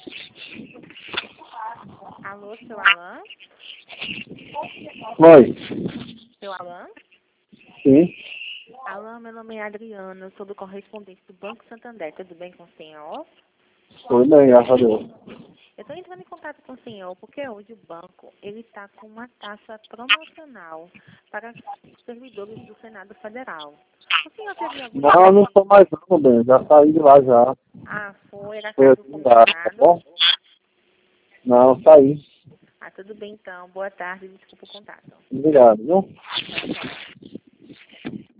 Alô, seu Alan? Oi. Seu Alan? Sim. Alan, meu nome é Adriana, eu sou do correspondente do Banco Santander. Tudo bem com o senhor? Tudo bem, graças a Deus. Eu estou entrando em contato com o senhor porque hoje o banco ele está com uma taxa promocional para os servidores do Senado Federal. O senhor teve algum Não, eu não interesse? sou mais não, bem. Já saí de lá já. Ah, foi, era Foi cargo lá, tá comissionado. bom? Não, saí. Ah, tudo bem então. Boa tarde, desculpa o contato. Obrigado, viu? Tchau, tchau.